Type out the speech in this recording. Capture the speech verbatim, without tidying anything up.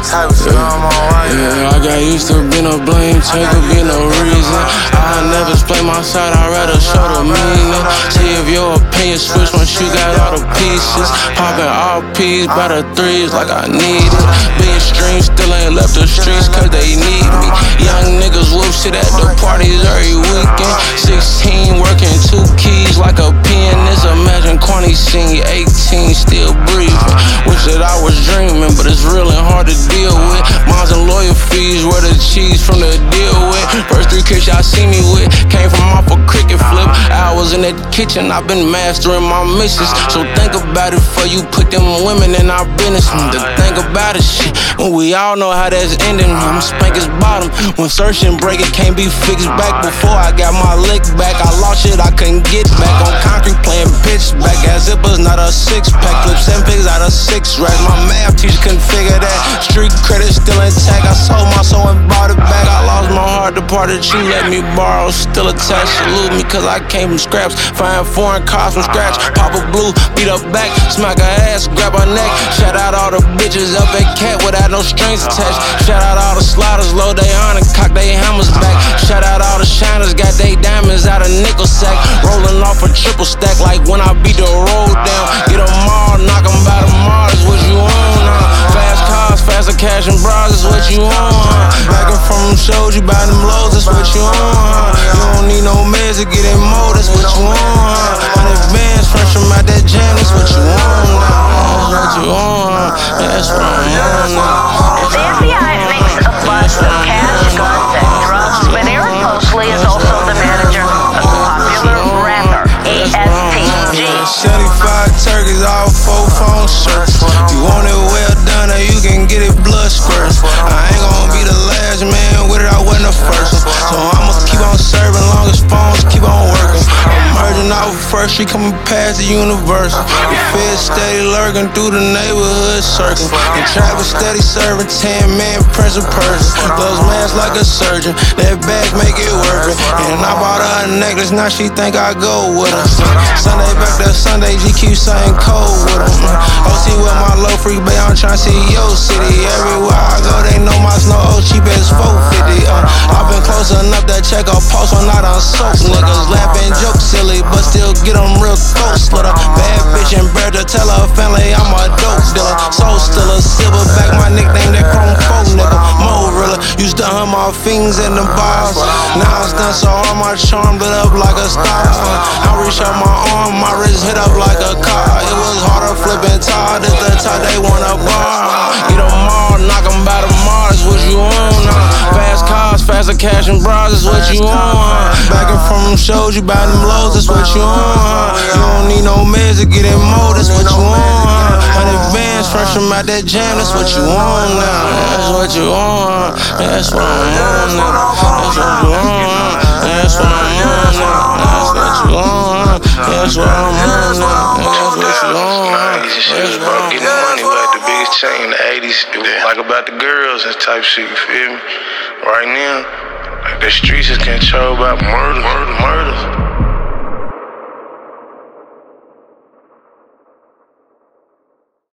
type of shit I'm on right now. Yeah, I got used to being a blame taker, be no reason. I never explain my side, I'd rather show the meaning. See if your opinion switch once you got all the pieces. Popping all P's by the threes like I need it. Being streams, still ain't left the streets cause they need me. Young niggas whoop shit at the parties every weekend. sixteen working two keys like a pianist. Imagine Quanny sing eighteen still breathing. Wish that I was dreaming, but it's real and hard to deal with. Moms and lawyer fees were the cheese from the deal with. First three kids y'all see me with came from off a cricket flip. I was in that kitchen, I've been mastering my missions. So think about it before you put them women in our business. To think about it, shit, when we all know how that's ending. I'ma spank his bottom. When search and break it can't be fixed back. Before I got my lick back, I lost shit I couldn't get back. On concrete playing pitch back. Got zippers, not a six pack. Clip seven pigs out of six racks. My math teacher couldn't figure that. Street credit still intact. I sold my soul and bought it back. I lost my heart, the part that you let me borrow. Still attached, salute me cause I came from scraps. Find foreign cars from scratch. Pop a blue, beat her back. Smack her ass, grab her neck. Shout out all the bitches up at Cat without no strings attached. Shout out all the sliders, load they on and cock they hammers back. Shout out all the shiners, got they diamonds out of nickel sack. Rolling off a triple stack like when I beat the road down. Get them all, knock them by the Mars, what you on, huh? Fast cars, faster cash and bras, is what you on, huh? Backing from them shows, you buy them lows, that's what you on, huh? You don't need no meds to get in more, that's what you on, huh? Hundred bands, fresh from out that jam, that's what you on, huh? That's what you on, huh? That's what I'm on, huh? The F B I makes a bust of cash, guns, and drugs, but Eric Mosley is also the manager of the popular rapper E S T G. seventy-five turkeys, all four phone shirts. You want it well done, or you can get it blood squirts. I ain't gonna be the last man with it, I wasn't the first. So I'ma keep on serving long as phones keep on working. I'm merging off of First Street, coming past the Universal. The feds steady lurking through the neighborhood circle. And Travis steady serving ten man Prince of Persia. Those mans like a surgeon, that bag make it worth it. And I bought her a necklace, now she think I go with her. Sunday back to Sunday, G Q saying cold with her. O C with my low freak, babe, I'm tryna see your city. Everywhere I go, they know my snow oh, cheap as four fifty. Uh, I've been close enough to check a pulse when I done soak. Niggas laughing, joke silly, but still get them real close. With a bad bitch and bird to tell her family I'm a dope dealer. Soul stiller, silverback, my nickname that chrome folk nigga. Mo Rilla, used to hum my fiends in the bars. Now it's done, so all my charm lit up like a star. Uh, I reach out my arm, my wrist hit up like a car. It was harder flipping tall, at the top they want a bar. Get them all, knock them by the Mars, what you on, huh? Fast cars, faster cash and bras, is what you on, huh? Backing from them shows, you buy them lows, that's what you on, huh? You don't need no meds to get in more, that's what you on, huh? Hundred bands, fresh from out that jam, that's what you on now. That's what you on, that's what I'm on now. That's what you on, that's what I'm on now. That's what you on, that's what I'm on now. That's what you on, Shit was about getting money, but like the biggest change in the eighties, it was like about the girls and type shit, you feel me? Right now, like the streets is controlled by murder, murder, murder.